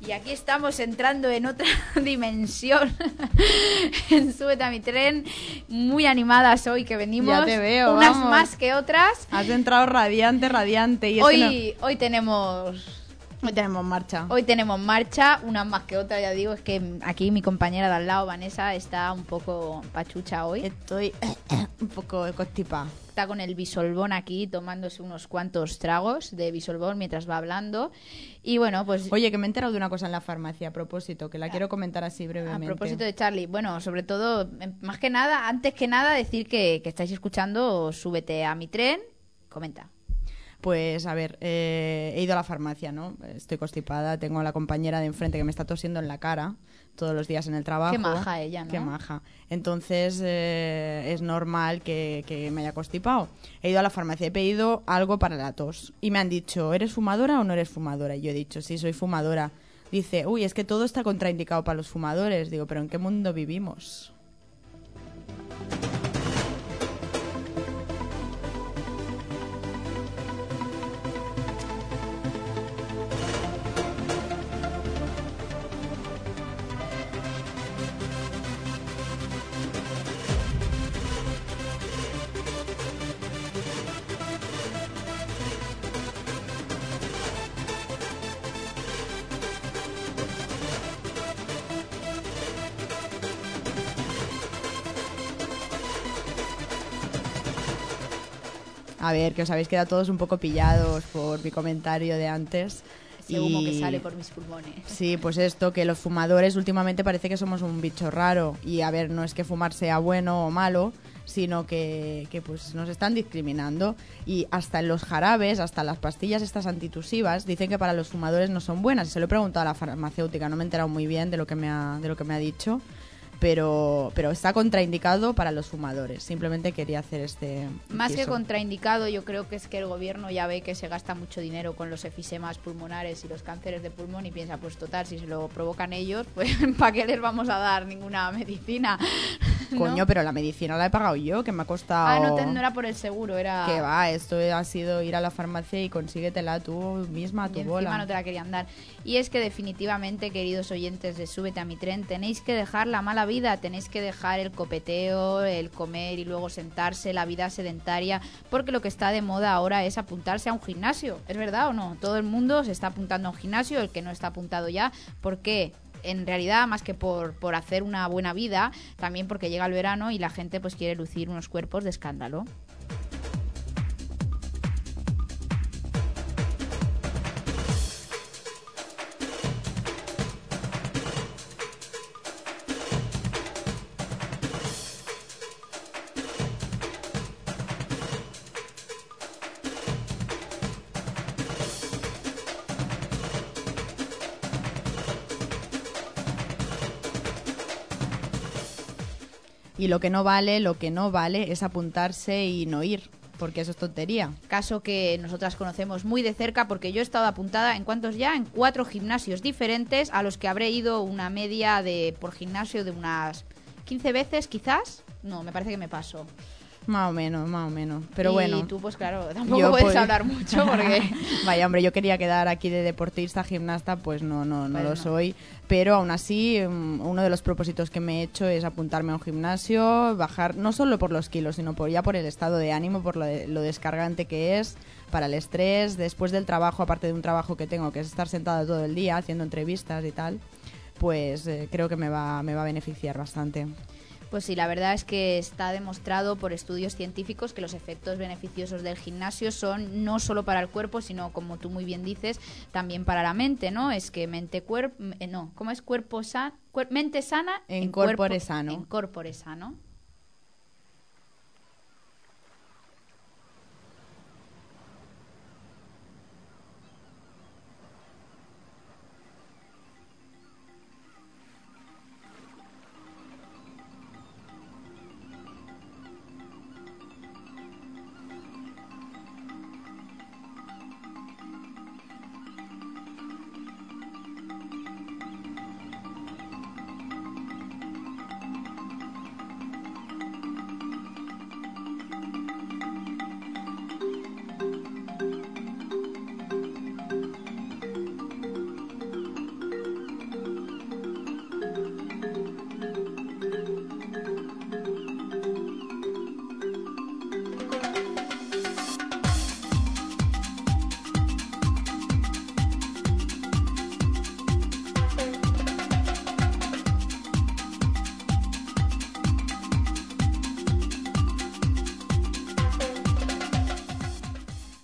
Y aquí estamos entrando en otra dimensión. En Súbete a mi tren. Muy animadas hoy que venimos. Ya te veo, unas vamos. más que otras. Has entrado radiante. Y Hoy tenemos marcha. Hoy tenemos marcha, unas más que otras, ya digo, es que aquí mi compañera de al lado, Vanessa, está un poco pachucha hoy. Estoy un poco constipada. Está con el bisolbón aquí, tomándose unos cuantos tragos de bisolbón mientras va hablando. Y bueno, pues... Oye, que me he enterado de una cosa en la farmacia, a propósito, que la quiero comentar así brevemente. A propósito de Charlie, bueno, sobre todo, más que nada, antes que nada, decir que estáis escuchando Súbete a mi tren. Comenta. Pues, a ver, he ido a la farmacia, ¿no? Estoy constipada, tengo a la compañera de enfrente que me está tosiendo en la cara todos los días en el trabajo. Qué maja ella, ¿no? Qué maja. Entonces, es normal que me haya constipado. He ido a la farmacia, he pedido algo para la tos. Y me han dicho, ¿eres fumadora o no eres fumadora? Y yo he dicho, sí, soy fumadora. Dice, uy, es que todo está contraindicado para los fumadores. Digo, ¿pero en qué mundo vivimos? A ver, que os habéis quedado todos un poco pillados por mi comentario de antes. Ese humo que sale por mis pulmones. Sí, pues esto, que los fumadores últimamente parece que somos un bicho raro. Y a ver, no es que fumar sea bueno o malo, sino que pues nos están discriminando. Y hasta en los jarabes, hasta las pastillas estas antitusivas, dicen que para los fumadores no son buenas. Y se lo he preguntado a la farmacéutica, no me he enterado muy bien de lo que me ha dicho. Pero está contraindicado para los fumadores. Simplemente quería hacer este Más inciso. que contraindicado, yo creo que es que el gobierno ya ve que se gasta mucho dinero con los efisemas pulmonares y los cánceres de pulmón y piensa, pues total, si se lo provocan ellos, pues ¿para qué les vamos a dar ninguna medicina? ¿No? Coño, pero la medicina la he pagado yo, que me ha costado... Ah, no era por el seguro, era... Que va, esto ha sido ir a la farmacia y consíguetela tú misma a tu y bola. encima no te la querían dar. Y es que definitivamente, queridos oyentes de Súbete a mi tren, tenéis que dejar la mala vida, tenéis que dejar el copeteo, el comer y luego sentarse, la vida sedentaria, porque lo que está de moda ahora es apuntarse a un gimnasio. ¿Es verdad o no? Todo el mundo se está apuntando a un gimnasio, el que no está apuntado ya. ¿Por qué? En realidad, más que por hacer una buena vida, también porque llega el verano y la gente pues quiere lucir unos cuerpos de escándalo. Y lo que no vale es apuntarse y no ir, porque eso es tontería. Caso que nosotras conocemos muy de cerca porque yo he estado apuntada en ¿cuántos ya? En 4 gimnasios diferentes a los que habré ido una media por gimnasio de unas 15 veces quizás. No, me parece que me paso. Más o menos. Pero bueno. Y tú, pues claro, tampoco puedes hablar mucho porque... Vaya, hombre, yo quería quedar aquí de deportista, gimnasta, pues no lo soy. Pero aún así, uno de los propósitos que me he hecho es apuntarme a un gimnasio, bajar, no solo por los kilos, sino por el estado de ánimo, por lo descargante que es, para el estrés, después del trabajo, aparte de un trabajo que tengo, que es estar sentada todo el día haciendo entrevistas y tal, pues creo que me va a beneficiar bastante. Pues sí, la verdad es que está demostrado por estudios científicos que los efectos beneficiosos del gimnasio son no solo para el cuerpo, sino, como tú muy bien dices, también para la mente, ¿no? Es que ¿cómo es? Mente sana en corpore sano. En corpore sano.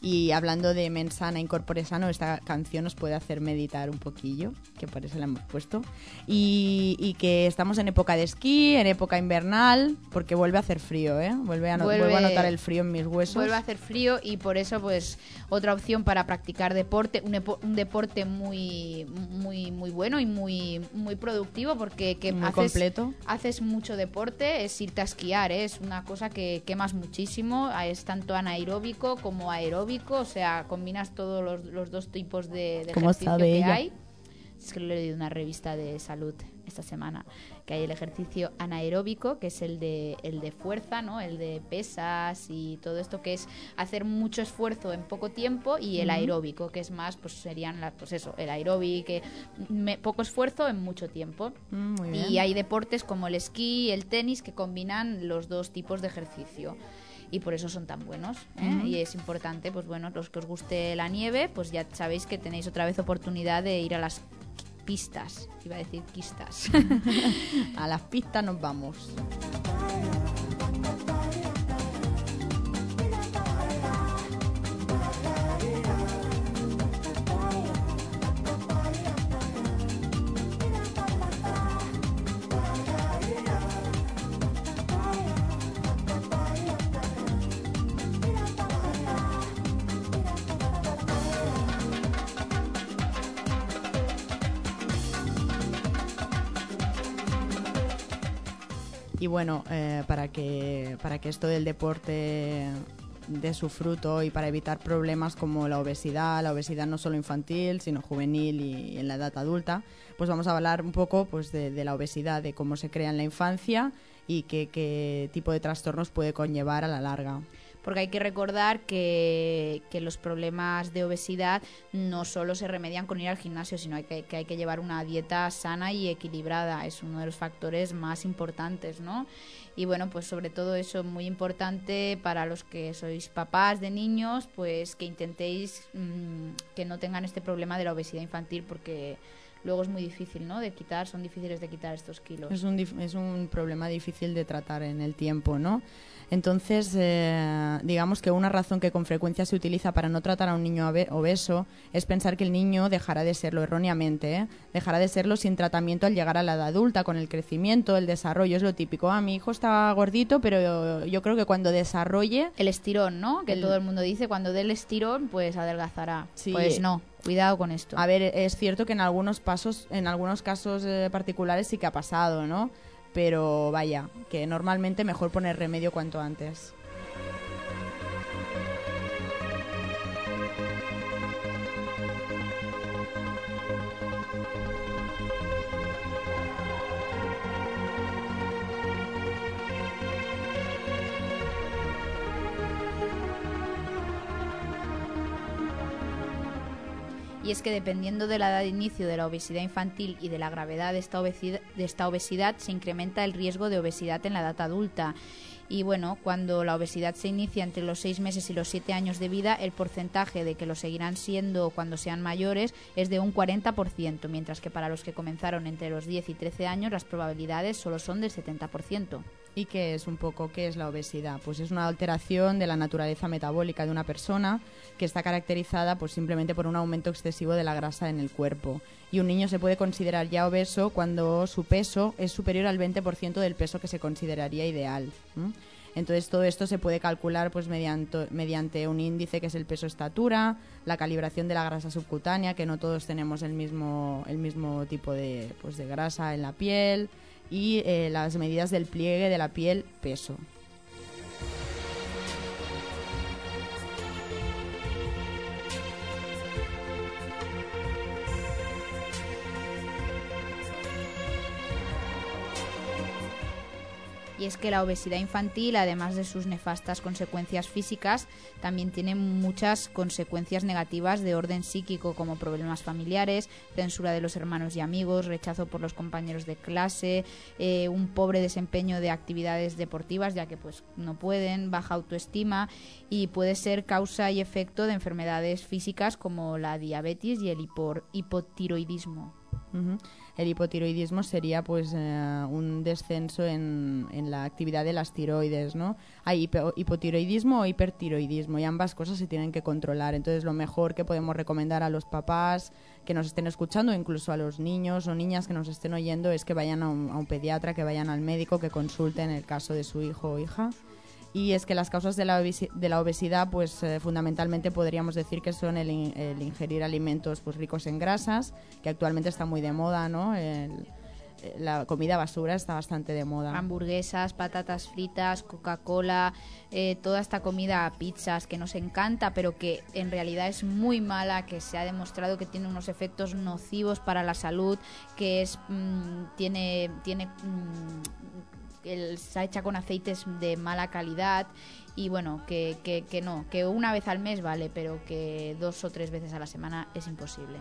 Y hablando de mens sana, incorpore sano, esta canción nos puede hacer meditar un poquillo, que por eso la hemos puesto. Y que estamos en época de esquí, en época invernal, porque vuelve a hacer frío, ¿eh? Vuelvo a notar el frío en mis huesos. Vuelve a hacer frío y por eso, pues, otra opción para practicar deporte, un deporte muy bueno y muy productivo, porque muy completo. Haces mucho deporte, es irte a esquiar, ¿eh? Es una cosa que quemas muchísimo, es tanto anaeróbico como aeróbico. O sea, combinas todos los dos tipos de ejercicio que hay. Es que lo he leído en una revista de salud esta semana, que hay el ejercicio anaeróbico, que es el de fuerza, ¿no? El de pesas y todo esto, que es hacer mucho esfuerzo en poco tiempo, y el aeróbico, que es más, pues serían el aeróbico, poco esfuerzo en mucho tiempo. Muy bien. Y hay deportes como el esquí y el tenis que combinan los dos tipos de ejercicio. Y por eso son tan buenos, ¿eh? Y es importante, pues bueno, los que os guste la nieve, pues ya sabéis que tenéis otra vez oportunidad de ir a las pistas. Iba a decir quistas. A las pistas nos vamos. Y bueno, para que esto del deporte dé su fruto y para evitar problemas como la obesidad no solo infantil, sino juvenil y en la edad adulta, pues vamos a hablar un poco pues de la obesidad, de cómo se crea en la infancia y qué tipo de trastornos puede conllevar a la larga. Porque hay que recordar que los problemas de obesidad no solo se remedian con ir al gimnasio, sino que hay que llevar una dieta sana y equilibrada. Es uno de los factores más importantes, ¿no? Y bueno, pues sobre todo eso, muy importante para los que sois papás de niños, pues que intentéis que no tengan este problema de la obesidad infantil, porque luego es muy difícil, ¿no? Son difíciles de quitar estos kilos. Es un problema difícil de tratar en el tiempo, ¿no? Entonces, digamos que una razón que con frecuencia se utiliza para no tratar a un niño obeso es pensar que el niño dejará de serlo erróneamente, ¿eh? Dejará de serlo sin tratamiento al llegar a la edad adulta, con el crecimiento, el desarrollo. Es lo típico. Mi hijo está gordito, pero yo creo que cuando desarrolle... El estirón, ¿no? Que todo el mundo dice, cuando dé el estirón, pues adelgazará. Sí. Pues no. Cuidado con esto. A ver, es cierto que en algunos casos particulares sí que ha pasado, ¿no? Pero vaya, que normalmente mejor poner remedio cuanto antes. Y es que dependiendo de la edad de inicio de la obesidad infantil y de la gravedad de esta obesidad, se incrementa el riesgo de obesidad en la edad adulta. Y bueno, cuando la obesidad se inicia entre los 6 meses y los 7 años de vida, el porcentaje de que lo seguirán siendo cuando sean mayores es de un 40%, mientras que para los que comenzaron entre los 10 y 13 años las probabilidades solo son del 70%. ¿Y qué es la obesidad? Pues es una alteración de la naturaleza metabólica de una persona que está caracterizada pues simplemente por un aumento excesivo de la grasa en el cuerpo. Y un niño se puede considerar ya obeso cuando su peso es superior al 20% del peso que se consideraría ideal. Entonces todo esto se puede calcular pues mediante un índice que es el peso-estatura, la calibración de la grasa subcutánea, que no todos tenemos el mismo tipo de grasa en la piel, y las medidas del pliegue de la piel peso. Y es que la obesidad infantil, además de sus nefastas consecuencias físicas, también tiene muchas consecuencias negativas de orden psíquico, como problemas familiares, censura de los hermanos y amigos, rechazo por los compañeros de clase, un pobre desempeño de actividades deportivas, ya que pues no pueden, baja autoestima, y puede ser causa y efecto de enfermedades físicas como la diabetes y el hipotiroidismo. Ujú. El hipotiroidismo sería pues un descenso en la actividad de las tiroides, ¿no? Hay hipotiroidismo o hipertiroidismo y ambas cosas se tienen que controlar. Entonces lo mejor que podemos recomendar a los papás que nos estén escuchando, incluso a los niños o niñas que nos estén oyendo, es que vayan a un pediatra, que vayan al médico, que consulten el caso de su hijo o hija. Y es que las causas de la obesidad, pues fundamentalmente podríamos decir que son el ingerir alimentos pues ricos en grasas, que actualmente está muy de moda, ¿no? La comida basura está bastante de moda. Hamburguesas, patatas fritas, Coca-Cola, toda esta comida, pizzas, que nos encanta, pero que en realidad es muy mala, que se ha demostrado que tiene unos efectos nocivos para la salud, que es está hecha con aceites de mala calidad y bueno, que no, que una vez al mes vale, pero que 2 o 3 veces a la semana es imposible.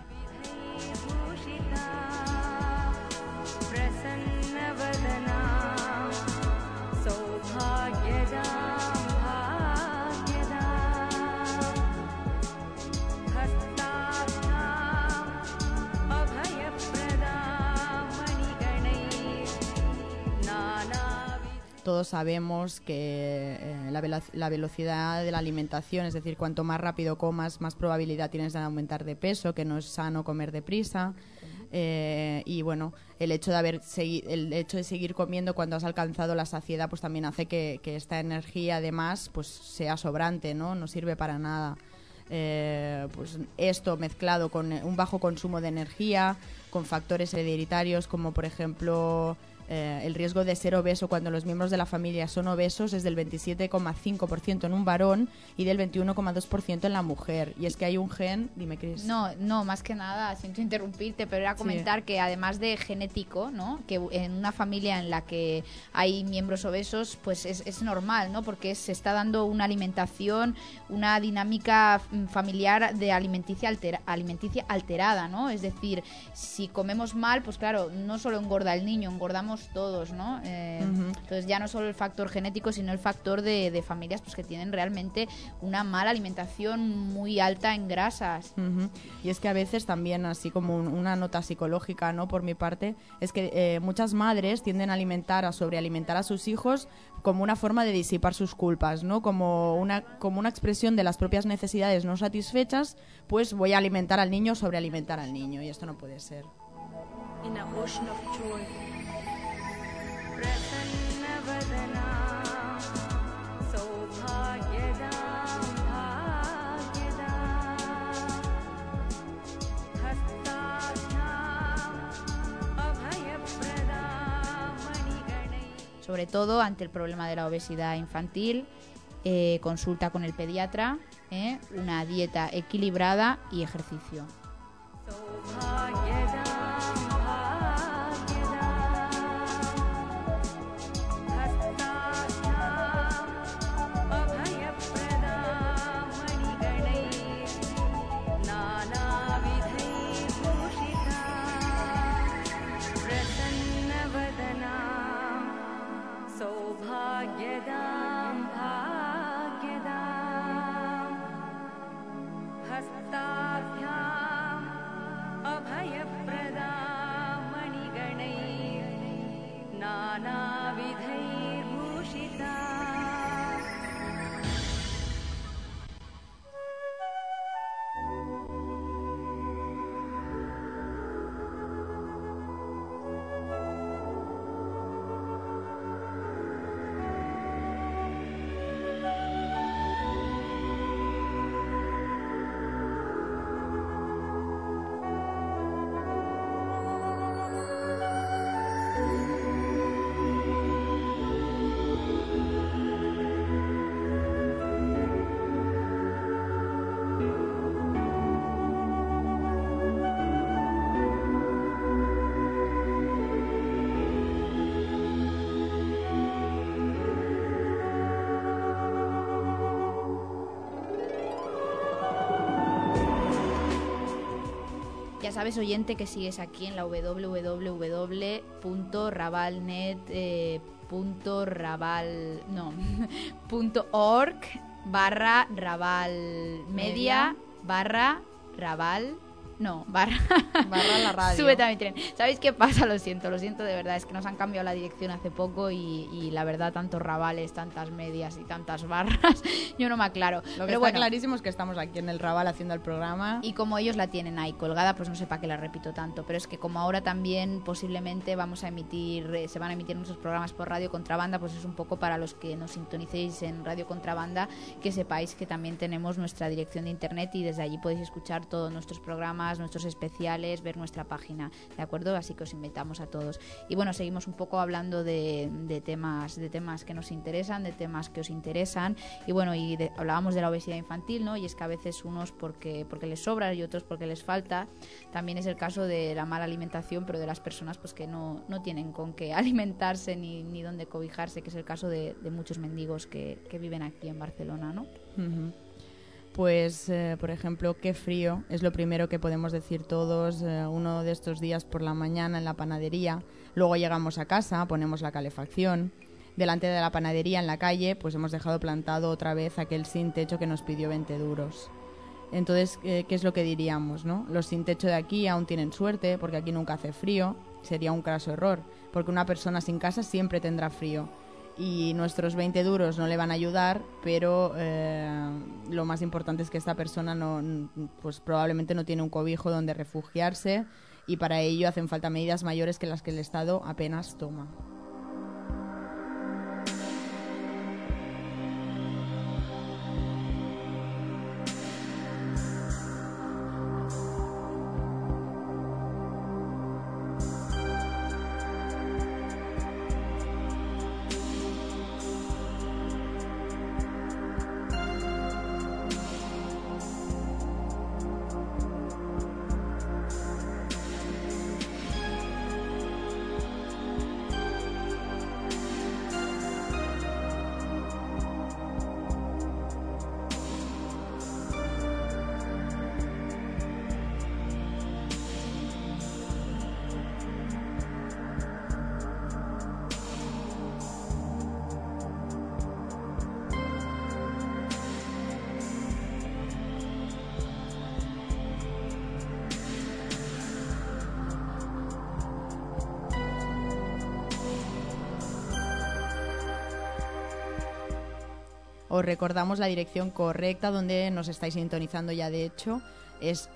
Todos sabemos que la velocidad de la alimentación, es decir, cuanto más rápido comas, más probabilidad tienes de aumentar de peso, que no es sano comer deprisa. Y bueno, el hecho de seguir comiendo cuando has alcanzado la saciedad, pues también hace que esta energía además pues sea sobrante, ¿no? No sirve para nada. Pues esto mezclado con un bajo consumo de energía, con factores hereditarios como por ejemplo el riesgo de ser obeso cuando los miembros de la familia son obesos es del 27,5% en un varón y del 21,2% en la mujer. Y es que hay un gen, dime Cris. No, más que nada, siento interrumpirte, pero era comentar que además de genético, ¿no? Que en una familia en la que hay miembros obesos, pues es normal, ¿no? Porque se está dando una alimentación, una dinámica familiar de alimenticia alterada, ¿no? Es decir, si comemos mal, pues claro, no solo engorda el niño, engordamos todos, ¿no? Entonces ya no solo el factor genético, sino el factor de familias pues que tienen realmente una mala alimentación muy alta en grasas. Y es que a veces también, así como una nota psicológica, ¿no? Por mi parte, es que muchas madres tienden a sobrealimentar a sus hijos como una forma de disipar sus culpas, ¿no? Como una expresión de las propias necesidades no satisfechas, pues voy a alimentar al niño, sobrealimentar al niño, y esto no puede ser. In a ocean of joy. Sobre todo ante el problema de la obesidad infantil, consulta con el pediatra, una dieta equilibrada y ejercicio. Ya sabes, oyente, que sigues aquí en la www.ravalnet.org/Raval Media /Raval No, barra la radio. Súbete a mi tren. ¿Sabéis qué pasa? Lo siento de verdad. Es que nos han cambiado la dirección hace poco y la verdad, tantos rabales, tantas medias y tantas barras, yo no me aclaro. Lo que está clarísimo es que estamos aquí en el Raval haciendo el programa. Y como ellos la tienen ahí colgada, pues no sé para qué la repito tanto. Pero es que como ahora también posiblemente se van a emitir nuestros programas por Radio Contrabanda, pues es un poco para los que nos sintonicéis en Radio Contrabanda, que sepáis que también tenemos nuestra dirección de internet y desde allí podéis escuchar todos nuestros programas, nuestros especiales, ver nuestra página, ¿de acuerdo? Así que os invitamos a todos. Y bueno, seguimos un poco hablando de temas que nos interesan, de temas que os interesan. Y bueno, hablábamos de la obesidad infantil, ¿no? Y es que a veces unos porque les sobra y otros porque les falta. También es el caso de la mala alimentación, pero de las personas pues que no tienen con qué alimentarse ni dónde cobijarse, que es el caso de muchos mendigos que viven aquí en Barcelona, ¿no? Uh-huh. Pues, por ejemplo, qué frío, es lo primero que podemos decir todos, uno de estos días por la mañana en la panadería, luego llegamos a casa, ponemos la calefacción, delante de la panadería en la calle, pues hemos dejado plantado otra vez aquel sin techo que nos pidió 20 duros. Entonces, ¿qué es lo que diríamos, no? Los sin techo de aquí aún tienen suerte, porque aquí nunca hace frío, sería un craso error, porque una persona sin casa siempre tendrá frío. Y nuestros 20 duros no le van a ayudar, pero lo más importante es que esta persona pues probablemente no tiene un cobijo donde refugiarse y para ello hacen falta medidas mayores que las que el Estado apenas toma. Os recordamos la dirección correcta donde nos estáis sintonizando ya, de hecho, es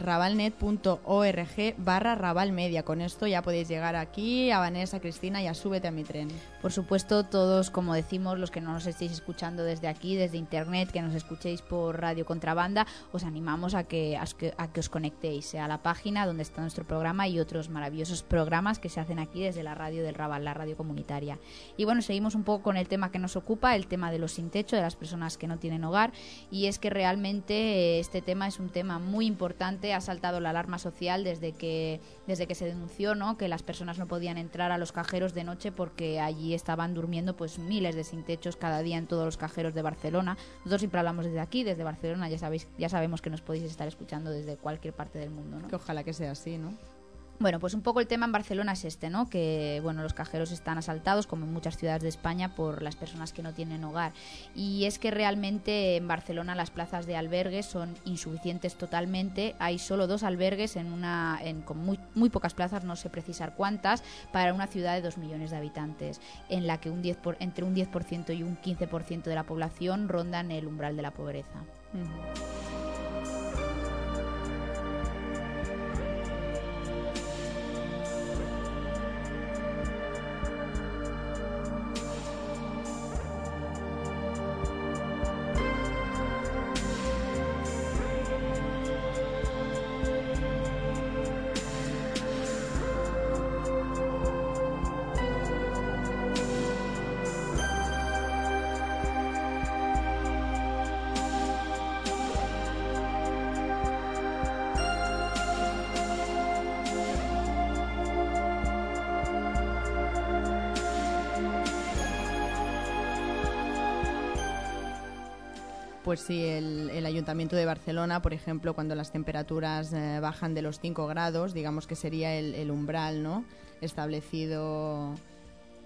ravalnet.org/ravalmedia. Con esto ya podéis llegar aquí a Vanessa, a Cristina y a Súbete a mi tren. Por supuesto, todos, como decimos, los que no nos estéis escuchando desde aquí, desde internet, que nos escuchéis por Radio Contrabanda, os animamos a que os conectéis a la página donde está nuestro programa y otros maravillosos programas que se hacen aquí desde la radio del Raval, la radio comunitaria. Y bueno, seguimos un poco con el tema que nos ocupa, el tema de los sin techo, de las personas que no tienen hogar, y es que realmente este tema es un tema muy importante. Ha saltado la alarma social desde que se denunció, ¿no?, que las personas no podían entrar a los cajeros de noche porque allí estaban durmiendo pues miles de sin techos cada día en todos los cajeros de Barcelona. Nosotros siempre hablamos desde aquí, desde Barcelona, ya sabemos que nos podéis estar escuchando desde cualquier parte del mundo, ¿no? Que ojalá que sea así, ¿no? Bueno, pues un poco el tema en Barcelona es este, ¿no? Que, bueno, los cajeros están asaltados, como en muchas ciudades de España, por las personas que no tienen hogar. Y es que realmente en Barcelona las plazas de albergues son insuficientes totalmente. Hay solo 2 albergues con muy pocas plazas, no sé precisar cuántas, para una ciudad de 2 millones de habitantes, en la que entre un 10% y un 15% de la población rondan el umbral de la pobreza. Pues sí, el Ayuntamiento de Barcelona, por ejemplo, cuando las temperaturas bajan de los 5 grados, digamos que sería el umbral, ¿no?, establecido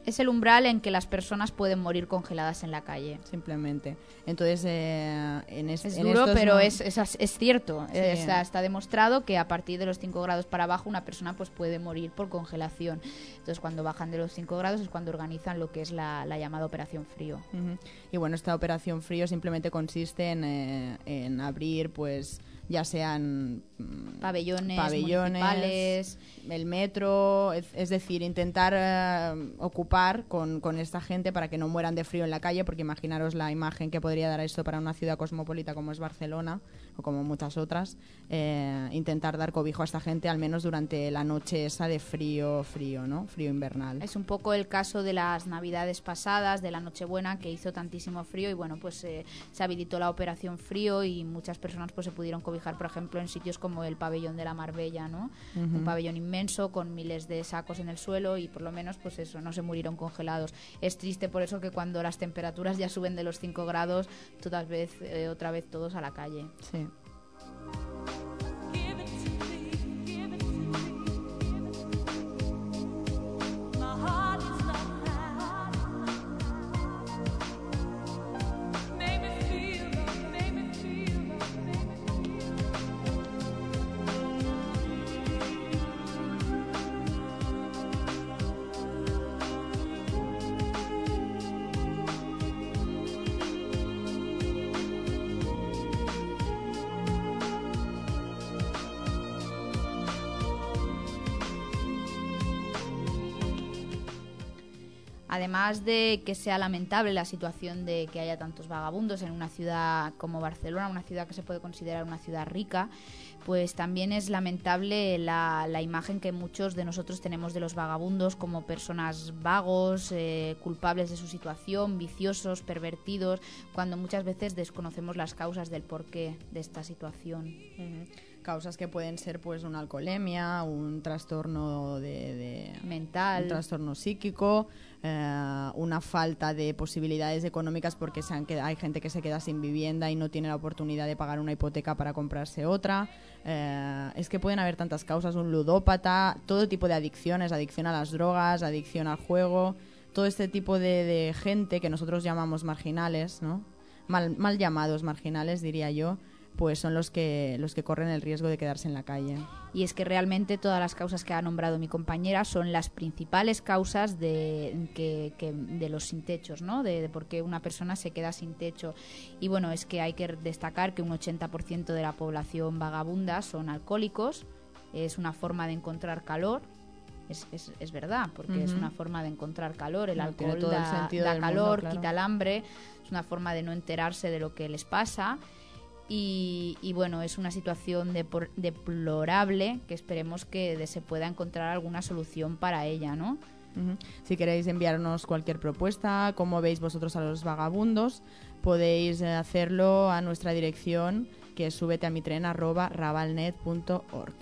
Es el umbral en que las personas pueden morir congeladas en la calle. Simplemente. Entonces, es duro, pero es cierto. Sí. Está demostrado que a partir de los 5 grados para abajo una persona pues puede morir por congelación. Entonces, cuando bajan de los 5 grados es cuando organizan lo que es la llamada Operación Frío. Uh-huh. Y bueno, esta Operación Frío simplemente consiste en abrir, pues, ya sean pabellones municipales, el metro, es decir, intentar ocupar con esta gente para que no mueran de frío en la calle, porque imaginaros la imagen que podría dar esto para una ciudad cosmopolita como es Barcelona o como muchas otras, intentar dar cobijo a esta gente al menos durante la noche esa de frío, ¿no? Frío invernal. Es un poco el caso de las Navidades pasadas, de la Nochebuena, que hizo tantísimo frío y bueno, pues se habilitó la Operación Frío y muchas personas pues se pudieron cobijar, por ejemplo, en sitios como el pabellón de la Marbella, ¿no? Uh-huh. Un pabellón inmenso con miles de sacos en el suelo y por lo menos pues eso, no se murieron congelados. Es triste por eso que cuando las temperaturas ya suben de los 5 grados, otra vez todos a la calle. Sí. Además de que sea lamentable la situación de que haya tantos vagabundos en una ciudad como Barcelona, una ciudad que se puede considerar una ciudad rica, pues también es lamentable la imagen que muchos de nosotros tenemos de los vagabundos como personas vagos, culpables de su situación, viciosos, pervertidos, cuando muchas veces desconocemos las causas del porqué de esta situación. Uh-huh. Causas que pueden ser pues una alcoholemia, un trastorno mental, un trastorno psíquico, una falta de posibilidades económicas porque hay gente que se queda sin vivienda y no tiene la oportunidad de pagar una hipoteca para comprarse otra. Es que pueden haber tantas causas, un ludópata, todo tipo de adicciones, adicción a las drogas, adicción al juego, todo este tipo de gente que nosotros llamamos marginales, ¿no? Mal llamados marginales, diría yo, pues son los que corren el riesgo de quedarse en la calle. Y es que realmente todas las causas que ha nombrado mi compañera son las principales causas de los sin techos, ¿no? De por qué una persona se queda sin techo. Y bueno, es que hay que destacar que un 80% de la población vagabunda son alcohólicos. Es una forma de encontrar calor. Es verdad, porque Uh-huh. es una forma de encontrar calor. El alcohol todo el sentido da del calor, mundo, claro. quita el hambre. Es una forma de no enterarse de lo que les pasa. Y bueno, es una situación deplorable que esperemos que se pueda encontrar alguna solución para ella, ¿no? Uh-huh. Si queréis enviarnos cualquier propuesta, cómo veis vosotros a los vagabundos, podéis hacerlo a nuestra dirección, que es subeteamitren@rabalnet.org.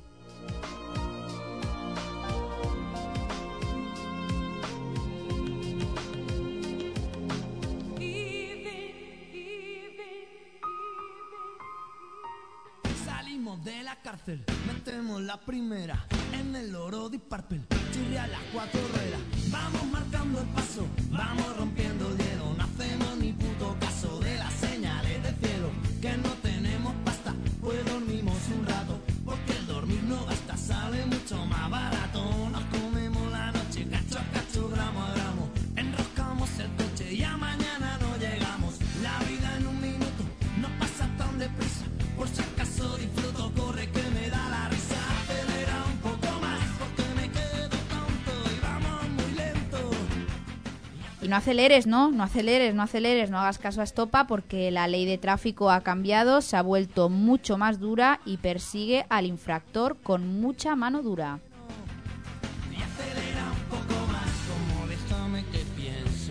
De la cárcel, metemos la primera en el oro de Parpel, chirria las 4 ruedas, vamos marcando el paso, vamos rompiendo el hielo, no hacemos ni puto caso de las señales del cielo, que no tenemos pasta, pues dormimos un rato, porque el dormir no gasta, sale mucho más barato, nos comemos la noche, cacho a cacho, gramo a gramo, enroscamos el coche y a mañana no llegamos, la vida en un minuto no pasa tan deprisa, por si acaso disfruto, corre que me da la risa, acelera un poco más, porque me quedo tonto y vamos muy lento. Y no aceleres, ¿no? No aceleres, no hagas caso a estopa porque la ley de tráfico ha cambiado, se ha vuelto mucho más dura y persigue al infractor con mucha mano dura. Y acelera un poco más, como déjame que piense.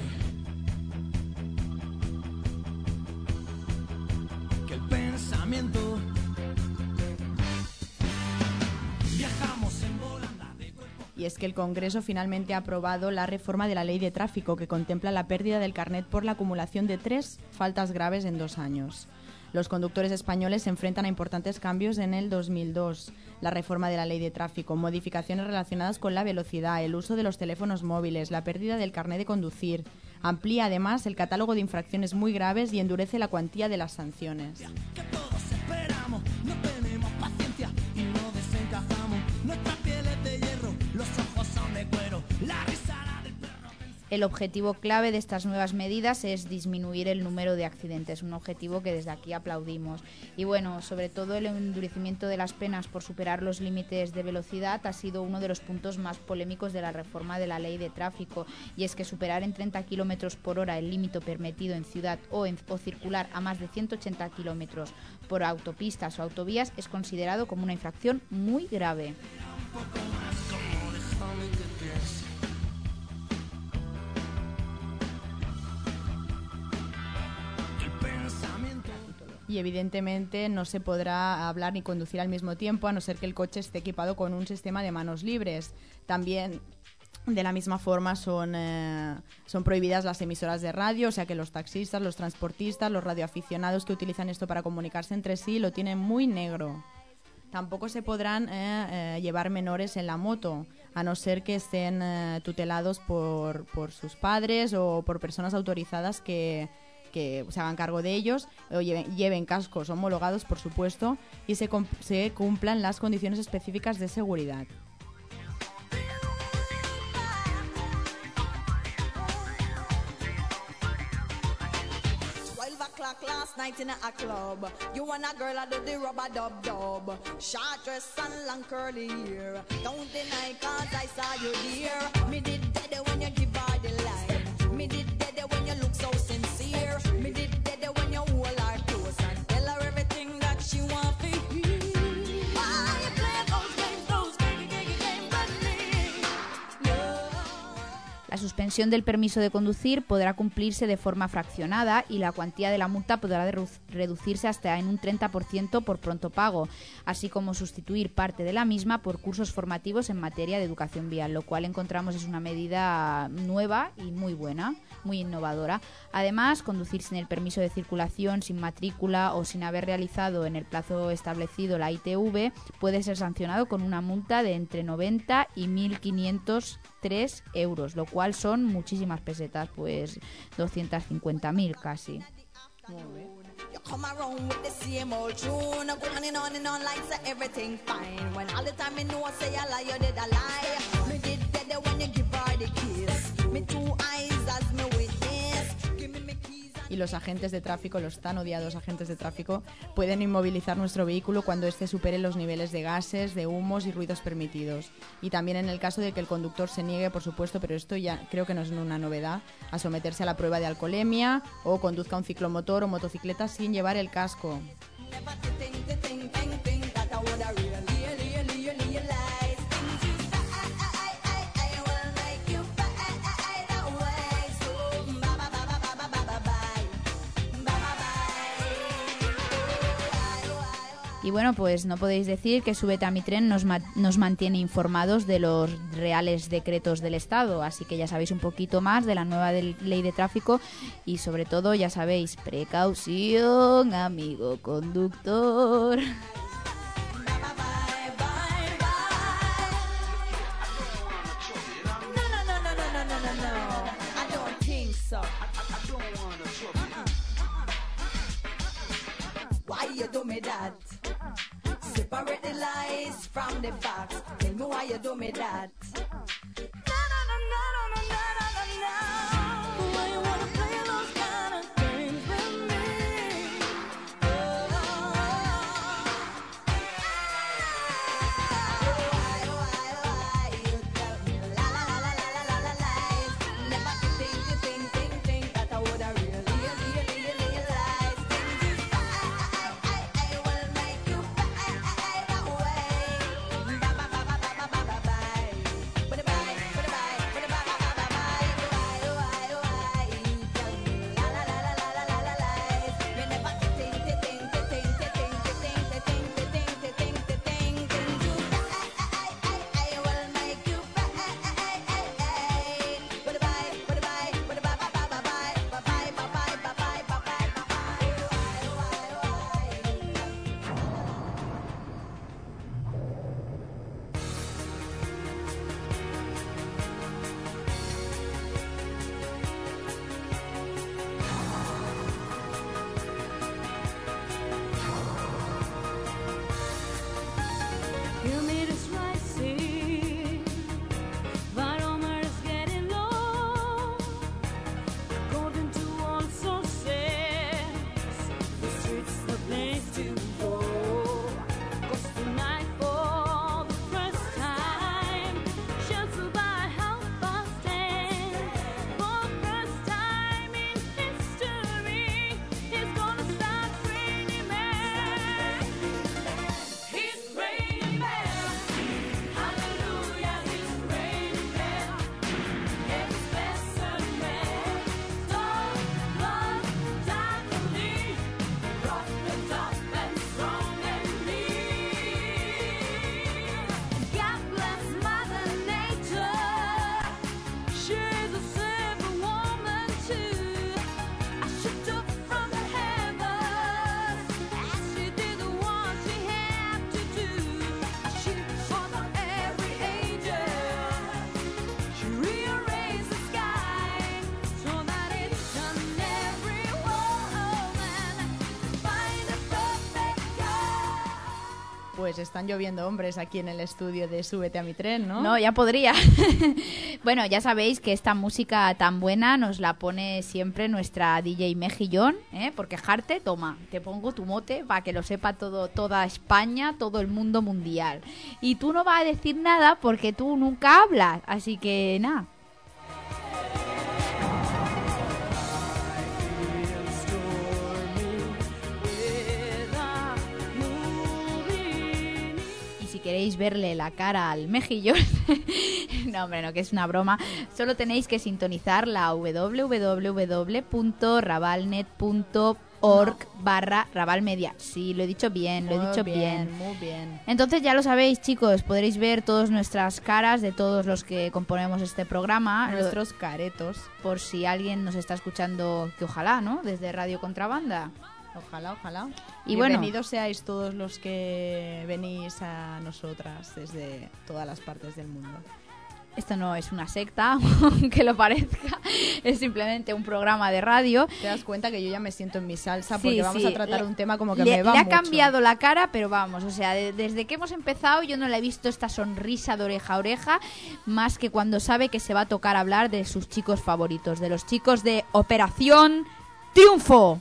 Que el pensamiento viajamos en volanda de cuerpo. Y es que el Congreso finalmente ha aprobado la reforma de la Ley de Tráfico que contempla la pérdida del carnet por la acumulación de 3 faltas graves en 2 años. Los conductores españoles se enfrentan a importantes cambios en el 2002. La reforma de la Ley de Tráfico, modificaciones relacionadas con la velocidad, el uso de los teléfonos móviles, la pérdida del carnet de conducir. Amplía además el catálogo de infracciones muy graves y endurece la cuantía de las sanciones. Que todos esperamos, no tenemos paciencia y no desencajamos. Nuestras pieles de hierro, los ojos son de cuero, la risada del perro. El objetivo clave de estas nuevas medidas es disminuir el número de accidentes, un objetivo que desde aquí aplaudimos. Y bueno, sobre todo el endurecimiento de las penas por superar los límites de velocidad ha sido uno de los puntos más polémicos de la reforma de la Ley de Tráfico. Y es que superar en 30 km por hora el límite permitido en ciudad o circular a más de 180 km por autopistas o autovías es considerado como una infracción muy grave. Y evidentemente no se podrá hablar ni conducir al mismo tiempo a no ser que el coche esté equipado con un sistema de manos libres. También de la misma forma son prohibidas las emisoras de radio, o sea que los taxistas, los transportistas, los radioaficionados que utilizan esto para comunicarse entre sí lo tienen muy negro. Tampoco se podrán llevar menores en la moto, a no ser que estén tutelados por sus padres o por personas autorizadas que se hagan cargo de ellos, o lleven cascos homologados, por supuesto, y se cumplan las condiciones específicas de seguridad. 12 o'clock last night in a club. You and a girl I do the rubber dub dub. Short dress and long curly hair. Don't deny cause I saw you there. Me did dead when you give her the line. Me did dead when you look so sincere. Me did dead when you hold her close and tell her everything that she want to hear. Why you play those games with me? No. La suspensión del permiso de conducir podrá cumplirse de forma fraccionada y la cuantía de la multa podrá reducirse hasta en un 30% por pronto pago, así como sustituir parte de la misma por cursos formativos en materia de educación vial, lo cual encontramos es una medida nueva y muy buena, muy innovadora. Además, conducir sin el permiso de circulación, sin matrícula o sin haber realizado en el plazo establecido la ITV puede ser sancionado con una multa de entre 90 y 1.503 euros, lo cual son muchísimas pesetas, pues 250.000 casi. You come around with the same old tune, going on like say everything fine. When all the time me know say a lie, you did a lie. Me did better when you give her the kiss. Me two eyes as me witness. Give me my keys. Y los agentes de tráfico, los tan odiados agentes de tráfico, pueden inmovilizar nuestro vehículo cuando éste supere los niveles de gases, de humos y ruidos permitidos. Y también en el caso de que el conductor se niegue, por supuesto, pero esto ya creo que no es una novedad, a someterse a la prueba de alcoholemia o conduzca un ciclomotor o motocicleta sin llevar el casco. Never think that I woulda really realize things you say. I will make you fade away. So bye bye bye bye bye bye bye bye bye. Y bueno, pues no podéis decir que Súbete a mi tren nos mantiene informados de los reales decretos del Estado, así que ya sabéis un poquito más de la nueva ley de tráfico y sobre todo ya sabéis, precaución, amigo conductor. No, I don't think so. Why you do me that? Separate the lies from the facts. Tell me why you do me that. Why you wanna play those kind of games with me? Why you tell me la la la la la la la lies? Never think that I woulda really realize things you say. I will make you fade away. Bye bye bye bye bye bye bye bye. Pues están lloviendo hombres aquí en el estudio de Súbete a mi tren, ¿no? No, ya podría. Bueno, ya sabéis que esta música tan buena nos la pone siempre nuestra DJ Mejillón, ¿eh? Por quejarte, toma, te pongo tu mote para que lo sepa toda España, todo el mundo mundial. Y tú no vas a decir nada porque tú nunca hablas, así que nada. Si queréis verle la cara al Mejillón, no hombre, no, que es una broma, solo tenéis que sintonizar la www.rabalnet.org/rabalmedia. Sí, lo he dicho bien, lo he dicho bien. Muy bien. Entonces ya lo sabéis, chicos, podréis ver todas nuestras caras de todos los que componemos este programa. Nuestros caretos. Por si alguien nos está escuchando, que ojalá, ¿no? Desde Radio Contrabanda. Ojalá, ojalá. Y bueno, bienvenidos seáis todos los que venís a nosotras desde todas las partes del mundo. Esto no es una secta, aunque lo parezca, es simplemente un programa de radio. Te das cuenta que yo ya me siento en mi salsa porque Sí, vamos sí. a tratar un tema como que Le me va ha mucho. cambiado la cara, pero vamos, o sea, desde que hemos empezado yo no le he visto esta sonrisa de oreja a oreja, más que cuando sabe que se va a tocar hablar de sus chicos favoritos, de los chicos de Operación Triunfo.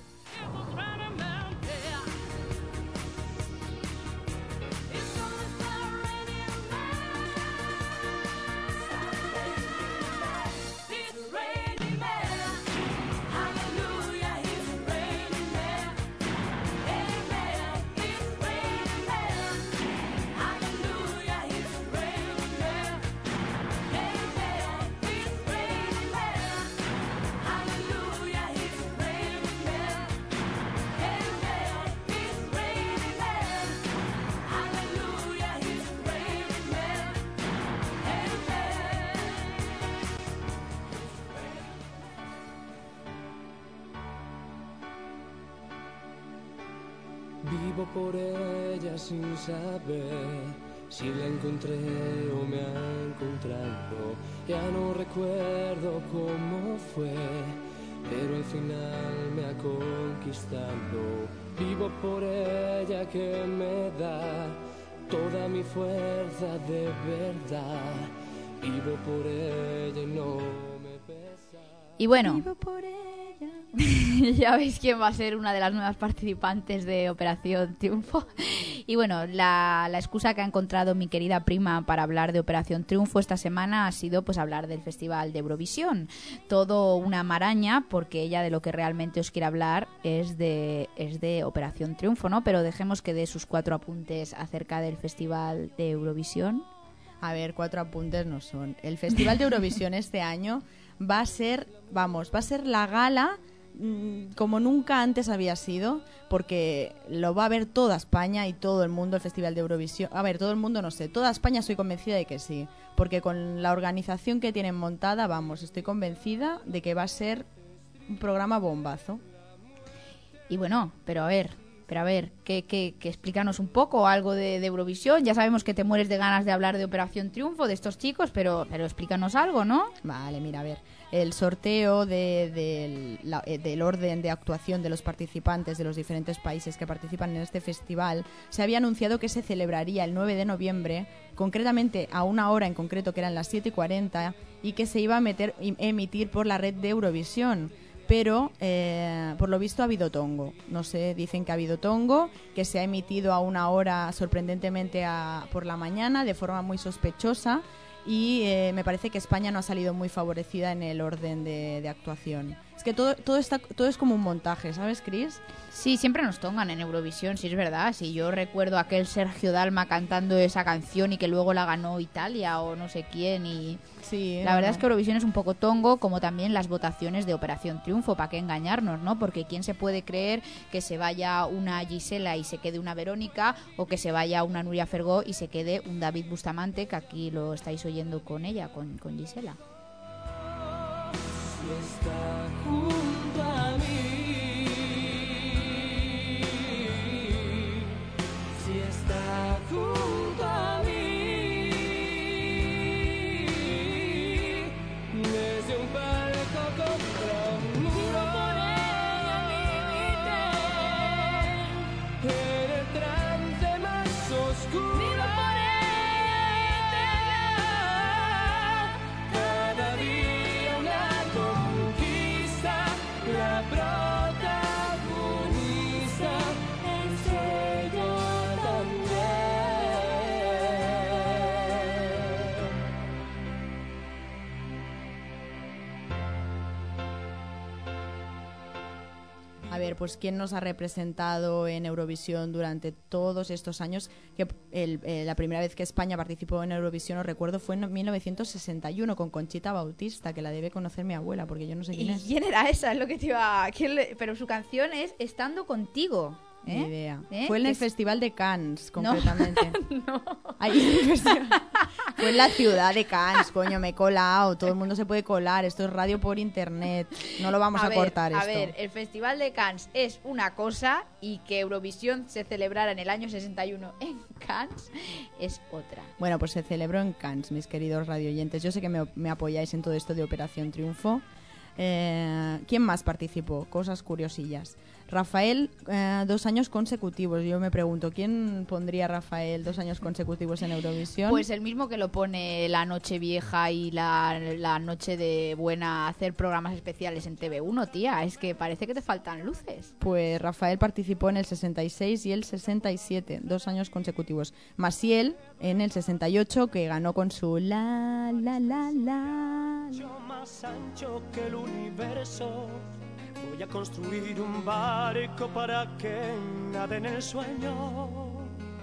Vivo por ella sin saber si la encontré o me ha encontrado. Ya no recuerdo cómo fue, pero al final me ha conquistado. Vivo por ella que me da toda mi fuerza de verdad. Vivo por ella y no me pesa. Y bueno, Vivo por ella. ya veis quién va a ser una de las nuevas participantes de Operación Triunfo. Y bueno, la excusa que ha encontrado mi querida prima para hablar de Operación Triunfo esta semana ha sido pues hablar del Festival de Eurovisión. Todo una maraña, porque ella de lo que realmente os quiere hablar es de Operación Triunfo, ¿no? Pero dejemos que dé sus 4 apuntes acerca del Festival de Eurovisión. A ver, 4 apuntes no son. El Festival de Eurovisión este año va a ser la gala como nunca antes había sido, porque lo va a ver toda España y todo el mundo, el Festival de Eurovisión. A ver, todo el mundo no sé, toda España estoy convencida de que sí, porque con la organización que tienen montada, estoy convencida de que va a ser un programa bombazo. Y bueno, pero a ver, que explícanos un poco algo de Eurovisión. Ya sabemos que te mueres de ganas de hablar de Operación Triunfo, de estos chicos, pero explícanos algo, ¿no? Vale, mira, a ver, el sorteo del orden de actuación de los participantes de los diferentes países que participan en este festival se había anunciado que se celebraría el 9 de noviembre, concretamente a una hora en concreto que eran las 7:40, y que se iba a emitir por la red de Eurovisión. Pero, por lo visto, ha habido tongo. No sé, dicen que ha habido tongo, que se ha emitido a una hora sorprendentemente por la mañana, de forma muy sospechosa, y me parece que España no ha salido muy favorecida en el orden de actuación. Es que todo es como un montaje, ¿sabes, Chris? Sí, siempre nos tongan en Eurovisión, sí es verdad. Sí, yo recuerdo a aquel Sergio Dalma cantando esa canción y que luego la ganó Italia o no sé quién. Y Sí, la verdad es que Eurovisión es un poco tongo, como también las votaciones de Operación Triunfo, para qué engañarnos, ¿no? Porque ¿quién se puede creer que se vaya una Gisela y se quede una Verónica, o que se vaya una Nuria Fergó y se quede un David Bustamante, que aquí lo estáis oyendo con ella, con Gisela? Si está junto a mí, si está junto a mí, desde un palco contra un muro, en el trance más oscuro. ver, pues quién nos ha representado en Eurovisión durante todos estos años. Que la primera vez que España participó en Eurovisión, os recuerdo, fue en 1961 con Conchita Bautista, que la debe conocer mi abuela, porque yo no sé quién ¿Y es. quién era esa? Es lo que te iba... Pero su canción es Estando Contigo. Ni idea. ¿Eh? Fue en el Es- Festival de Cannes, concretamente. No. Ahí en el festival. Fue en la ciudad de Cannes, coño, me he colado. Todo el mundo se puede colar. Esto es radio por internet. No lo vamos a cortar A esto. ver, el Festival de Cannes es una cosa y que Eurovisión se celebrara en el año 61 en Cannes es otra. Bueno, pues se celebró en Cannes, mis queridos radioyentes. Yo sé que me apoyáis en todo esto de Operación Triunfo. ¿Quién más participó? Cosas curiosillas. Rafael, 2 años consecutivos. Yo me pregunto, ¿quién pondría a Rafael 2 años consecutivos en Eurovisión? Pues el mismo que lo pone la noche vieja y la noche de buena a hacer programas especiales en TV1, tía. Es que parece que te faltan luces. Pues Rafael participó en el 66 y el 67, 2 años consecutivos. Maciel en el 68, que ganó con su la, la, la, la. Yo más ancho que el universo. Voy a construir un barco para que nade en el sueño.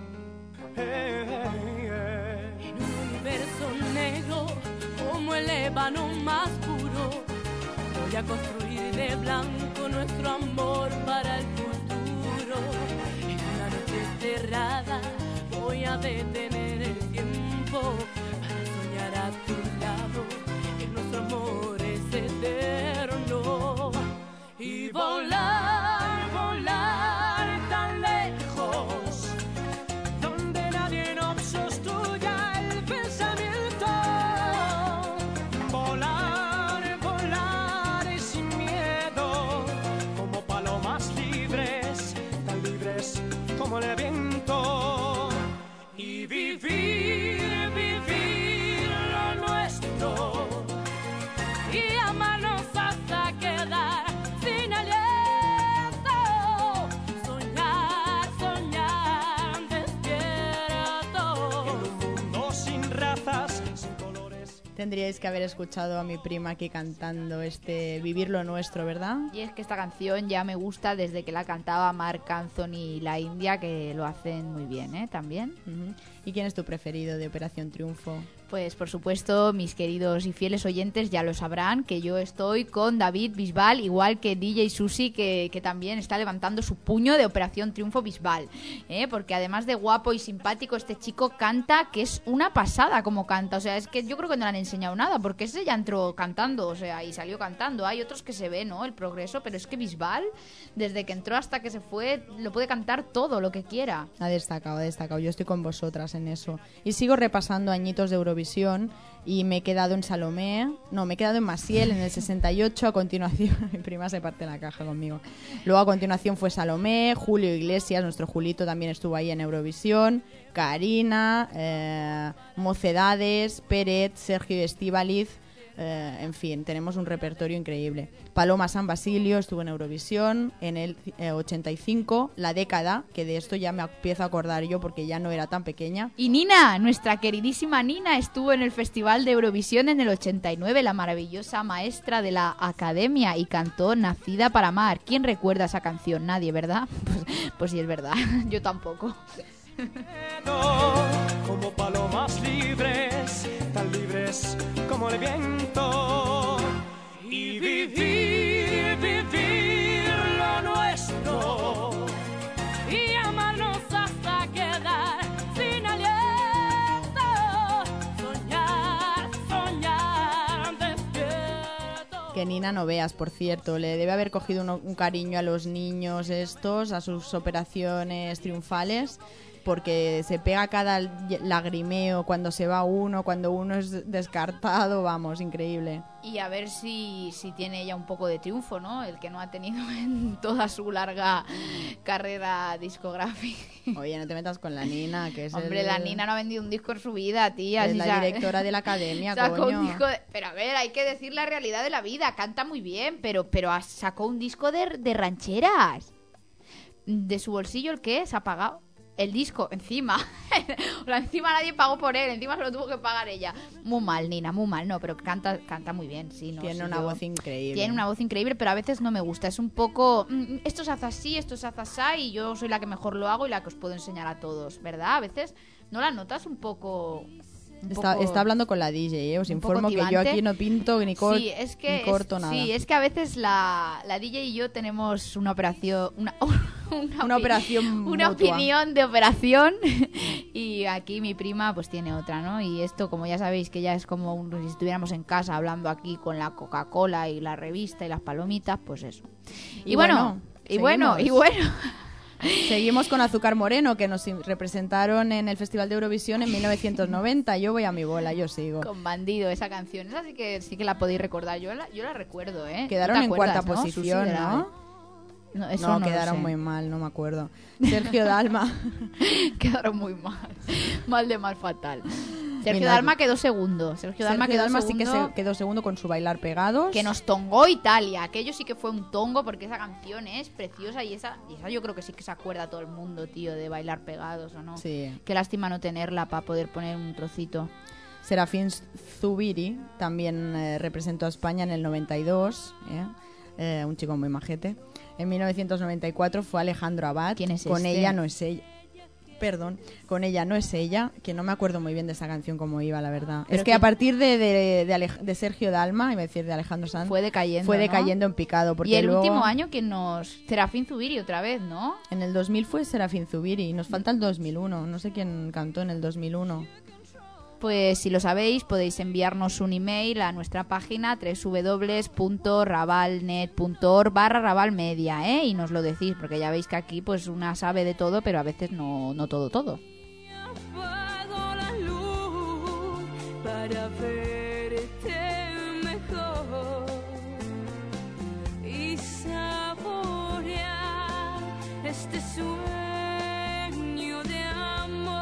En un universo negro como el ébano más puro, voy a construir de blanco nuestro amor para el futuro. En una noche cerrada voy a detener el tiempo para soñar a tu lado, que nuestro amor es eterno. Y volar, volar tan lejos, donde nadie nos obstruya el pensamiento. Volar, volar sin miedo, como palomas libres, tan libres como el viento. Y vivir, vivir lo nuestro, y amarnos hasta quedar sin aliento. Soñar, soñar despierto. En un mundo sin razas, sin colores. Tendríais que haber escuchado a mi prima aquí cantando este Vivir lo Nuestro, ¿verdad? Y es que esta canción ya me gusta desde que la cantaba Marc Anthony y la India, que lo hacen muy bien, ¿eh? También. Ujú. ¿Y quién es tu preferido de Operación Triunfo? Pues por supuesto, mis queridos y fieles oyentes ya lo sabrán, que yo estoy con David Bisbal, igual que DJ Susi, que también está levantando su puño de Operación Triunfo Bisbal, porque además de guapo y simpático, este chico canta, que es una pasada como canta. O sea, es que yo creo que no le han enseñado nada, porque ese ya entró cantando, o sea, y salió cantando. Hay otros que se ve, ¿no?, el progreso, pero es que Bisbal, desde que entró hasta que se fue, lo puede cantar todo, lo que quiera. Ha destacado, ha destacado. Yo estoy con vosotras en eso. Y sigo repasando añitos de Eurovisión y me he quedado en Salomé. No, me he quedado en Maciel en el 68. A continuación, mi prima se parte la caja conmigo. Luego a continuación fue Salomé, Julio Iglesias, nuestro Julito también estuvo ahí en Eurovisión, Karina, Mocedades, Pérez, Sergio Estíbaliz. En fin, tenemos un repertorio increíble. Paloma San Basilio estuvo en Eurovisión en el 85, La Década, que de esto ya me empiezo a acordar yo porque ya no era tan pequeña. Y Nina, nuestra queridísima Nina, estuvo en el Festival de Eurovisión en el 89, la maravillosa maestra de la Academia, y cantó Nacida para amar. ¿Quién recuerda esa canción? Nadie, ¿verdad? Pues sí, es verdad. Yo tampoco. Como palomas libres, tan libres como el viento. Y vivir, vivir lo nuestro, Y amarnos hasta quedar sin aliento. Soñar, soñar despierto. Que Nina no veas, por cierto, le debe haber cogido un cariño a los niños estos, a sus operaciones triunfales, porque se pega cada lagrimeo cuando se va uno, cuando uno es descartado, vamos, increíble. Y a ver si tiene ella un poco de triunfo, ¿no? El que no ha tenido en toda su larga carrera discográfica. Oye, no te metas con la Nina, que es Hombre, la Nina no ha vendido un disco en su vida, tía. es Si la sa- directora de la academia, Sacó coño. un disco Pero a ver, hay que decir la realidad de la vida. Canta muy bien, pero sacó un disco de rancheras. ¿De su bolsillo el qué? ¿Se ha pagado? el disco, encima. O sea, encima nadie pagó por él, encima se lo tuvo que pagar ella. Muy mal, Nina, muy mal. No, pero canta muy bien, sí. No, Tiene sí, una voz increíble. Tiene una voz increíble, pero a veces no me gusta. Es un poco, esto se hace así, esto se hace así, y yo soy la que mejor lo hago y la que os puedo enseñar a todos, ¿verdad? A veces, ¿no la notas un poco...? Está hablando con la DJ, os un informo poco que yo tibante. aquí no pinto ni, Sí, es que ni corto nada. Sí, es que a veces la DJ y yo tenemos una operación... Una operación una mutua. opinión de operación y aquí mi prima pues tiene otra, ¿no? Y esto, como ya sabéis, que ya es como si estuviéramos en casa hablando aquí con la Coca-Cola y la revista y las palomitas, pues eso. Y bueno, Seguimos con Azúcar Moreno, que nos representaron en el Festival de Eurovisión en 1990. Yo voy a mi bola, yo sigo. Con Bandido, esa canción. Esa sí que la podéis recordar. Yo la recuerdo, ¿eh? Quedaron ¿Te en acuerdas, cuarta posición, Susi, ¿no? No, eso No, no quedaron lo sé. muy mal, no me acuerdo. Sergio Dalma. Quedaron muy mal. Mal de mal fatal. Sergio Mira, Dalma quedó segundo. Sergio Dalma quedó Dalma segundo. sí que se quedó segundo con su Bailar Pegados. Que nos tongó Italia. Aquello sí que fue un tongo porque esa canción es preciosa y esa yo creo que sí que se acuerda todo el mundo, tío, de Bailar Pegados, ¿o no? Sí. Qué lástima no tenerla para poder poner un trocito. Serafín Zubiri también representó a España en el 92, un chico muy majete. En 1994 fue Alejandro Abad. ¿Quién es Con este? ella no es ella. Perdón, con ella no es ella, que no me acuerdo muy bien de esa canción cómo iba, la verdad. Pero Es que a partir de Sergio Dalma, iba a decir de Alejandro Sanz, Fue decayendo, fue ¿no? decayendo en picado. Porque Y el luego, último año que Serafín Zubiri otra vez, ¿no? en el 2000 fue Serafín Zubiri, nos falta el 2001, no sé quién cantó en el 2001. Pues si lo sabéis podéis enviarnos un email a nuestra página www.rabalnet.org/rabalmedia, y nos lo decís, porque ya veis que aquí pues una sabe de todo, pero a veces no todo. Apago la luz para verte mejor y saborear este sueño de amor.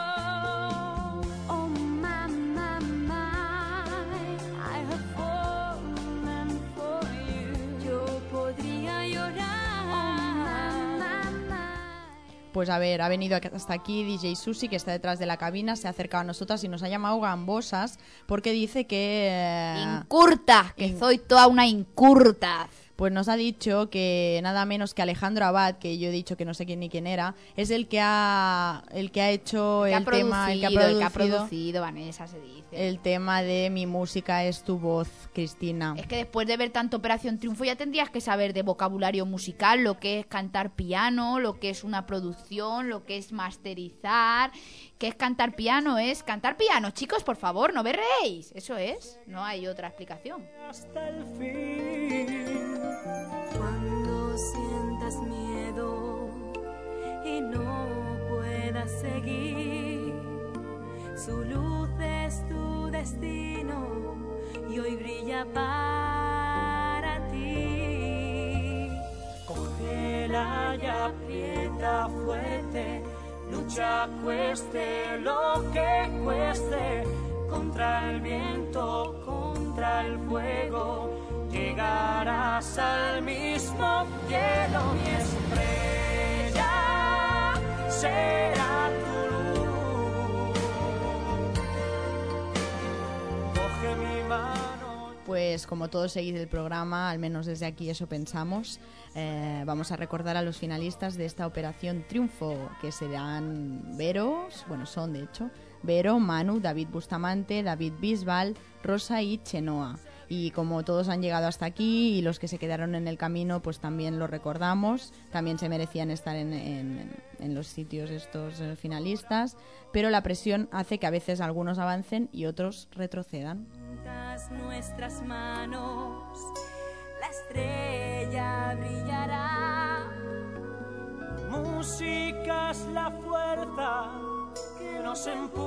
Oh, my, my, my, I have fallen for you. Yo podría llorar. Oh, my, my. Pues a ver, ha venido hasta aquí DJ Susi, que está detrás de la cabina, se ha acercado a nosotras y nos ha llamado gambosas porque dice que... Incurta, que soy toda una incurta. Pues nos ha dicho que nada menos que Alejandro Abad, que yo he dicho que no sé quién ni quién era, es el que ha hecho el tema, el que ha producido Vanessa, se dice. el tema de Mi música es tu voz, Cristina. Es que después de ver tanto Operación Triunfo ya tendrías que saber de vocabulario musical, lo que es cantar piano, lo que es una producción, lo que es masterizar. ¿Qué es cantar piano? Es cantar piano, chicos, por favor, no berréis. Eso es, no hay otra explicación. Hasta el fin. Cuando sientas miedo y no puedas seguir, su luz es tu destino y hoy brilla para ti. Cógela y aprieta fuerte, lucha cueste lo que cueste, contra el viento, contra el fuego, llegarás al mismo cielo. Mi estrella será tu luz. Coge mi mano. Pues como todos seguís el programa, al menos desde aquí eso pensamos, vamos a recordar a los finalistas de esta Operación Triunfo, que serán son de hecho, Vero, Manu, David Bustamante, David Bisbal, Rosa y Chenoa. Y como todos han llegado hasta aquí y los que se quedaron en el camino, pues también lo recordamos. También se merecían estar en los sitios estos finalistas, pero la presión hace que a veces algunos avancen y otros retrocedan. Juntas nuestras manos, la estrella brillará. Música es la fuerza que nos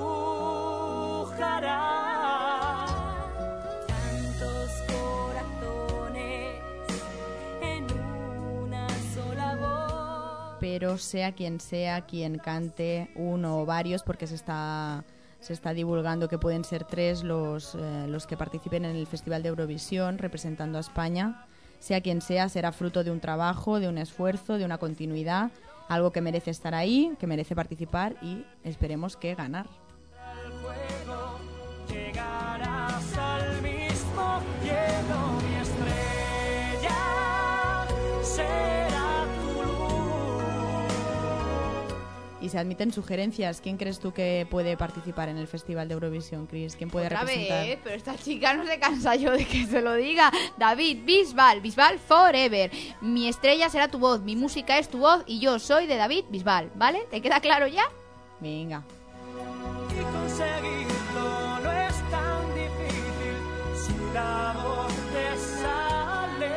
empujará. Tantos corazones en una sola voz. Pero sea quien cante, uno o varios, porque se está divulgando que pueden ser 3 los que participen en el Festival de Eurovisión representando a España. Sea quien sea, será fruto de un trabajo, de un esfuerzo, de una continuidad algo que merece estar ahí, que merece participar y esperemos que ganar. Al fuego llegarás al mismo cielo, mi estrella será tu luz. Y se admiten sugerencias. ¿Quién crees tú que puede participar en el Festival de Eurovisión, Chris? ¿Quién puede Otra representar? vez, pero esta chica no se cansa yo de que se lo diga. David Bisbal, Bisbal forever. Mi estrella será tu voz, mi música es tu voz y yo soy de David Bisbal, ¿vale? ¿Te queda claro ya? Venga. Y conseguirlo no es tan difícil si la voz te sale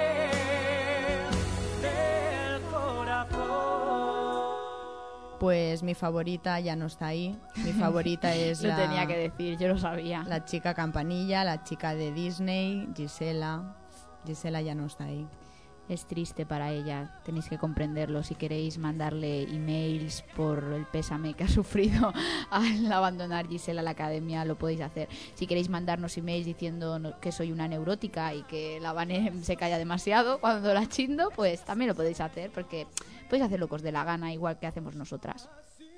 del corazón. Pues mi favorita ya no está ahí. Mi favorita es Lo tenía que decir, yo lo sabía. la chica Campanilla, la chica de Disney, Gisela. Gisela ya no está ahí. Es triste para ella, tenéis que comprenderlo. Si queréis mandarle emails por el pésame que ha sufrido al abandonar Gisela la academia, lo podéis hacer. Si queréis mandarnos emails diciendo que soy una neurótica y que la Vane se calla demasiado cuando la chindo, pues también lo podéis hacer, porque podéis hacer lo que os dé la gana, igual que hacemos nosotras.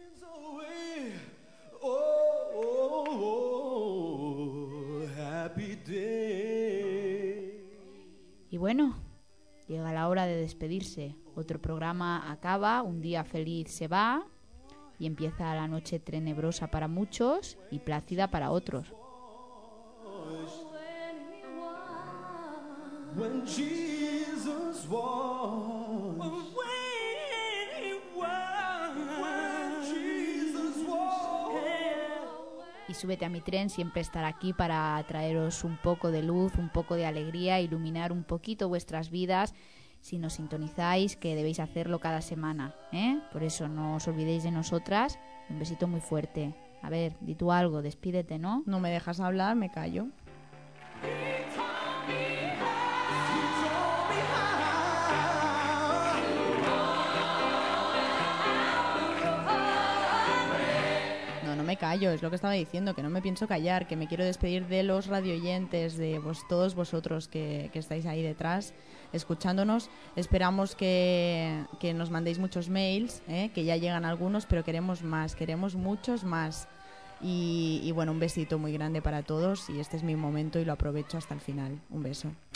Happy day. Y bueno, llega la hora de despedirse. Otro programa acaba, un día feliz se va y empieza la noche tenebrosa para muchos y plácida para otros. When Jesus was. When Jesus was. Y Súbete a mi tren siempre estará aquí para traeros un poco de luz, un poco de alegría, iluminar un poquito vuestras vidas. Si nos sintonizáis, que debéis hacerlo cada semana, ¿eh? Por eso no os olvidéis de nosotras. Un besito muy fuerte. A ver, di tú algo, despídete, ¿no? No me dejas hablar, me callo. No me callo, es lo que estaba diciendo, que no me pienso callar, que me quiero despedir de los radioyentes, de todos vosotros que estáis ahí detrás, escuchándonos. Esperamos que nos mandéis muchos mails, que ya llegan algunos, pero queremos más, queremos muchos más. Y bueno, un besito muy grande para todos y este es mi momento y lo aprovecho hasta el final. Un beso.